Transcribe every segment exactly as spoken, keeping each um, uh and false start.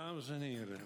Dames en heren,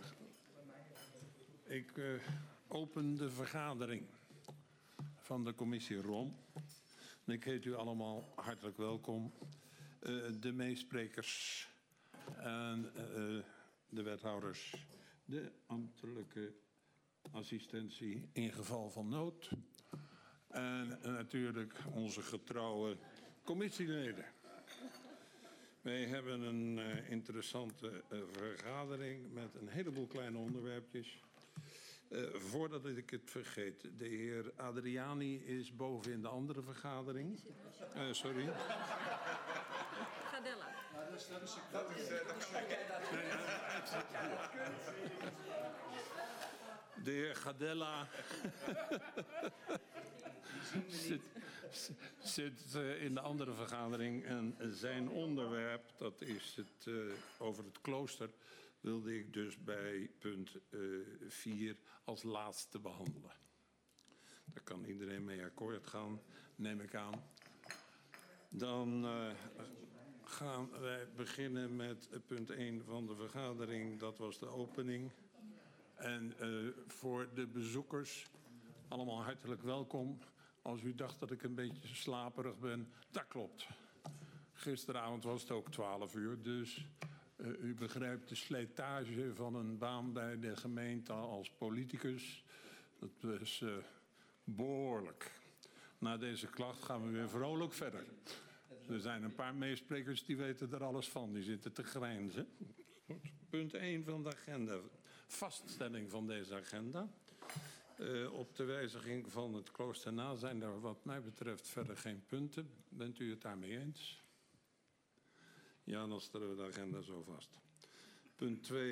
ik uh, open de vergadering van de commissie R O M. Ik heet u allemaal hartelijk welkom. Uh, de meesprekers en uh, de wethouders, de ambtelijke assistentie in geval van nood en uh, natuurlijk onze getrouwe commissieleden. Wij hebben een uh, interessante uh, vergadering met een heleboel kleine onderwerpjes. Uh, voordat ik het vergeet, de heer Adriani is boven in de andere vergadering. Uh, sorry. Gadella. Nou, dat is, dat is, dat is, dat is, de heer Gadella zit, zit uh, in de andere vergadering en zijn onderwerp, dat is het uh, over het klooster, wilde ik dus bij punt vier uh, als laatste behandelen. Daar kan iedereen mee akkoord gaan, neem ik aan. Dan uh, gaan wij beginnen met punt één van de vergadering. Dat was de opening. En uh, voor de bezoekers, allemaal hartelijk welkom. Als u dacht dat ik een beetje slaperig ben, dat klopt. Gisteravond was het ook twaalf uur, dus uh, u begrijpt de slijtage van een baan bij de gemeente als politicus. Dat was uh, behoorlijk. Na deze klacht gaan we weer vrolijk verder. Er zijn een paar meesprekers die weten er alles van. Die zitten te grijnzen. Punt één van de agenda. Vaststelling van deze agenda. Uh, op de wijziging van het klooster na zijn er wat mij betreft verder geen punten. Bent u het daarmee eens? Ja, dan stellen we de agenda zo vast. Punt twee.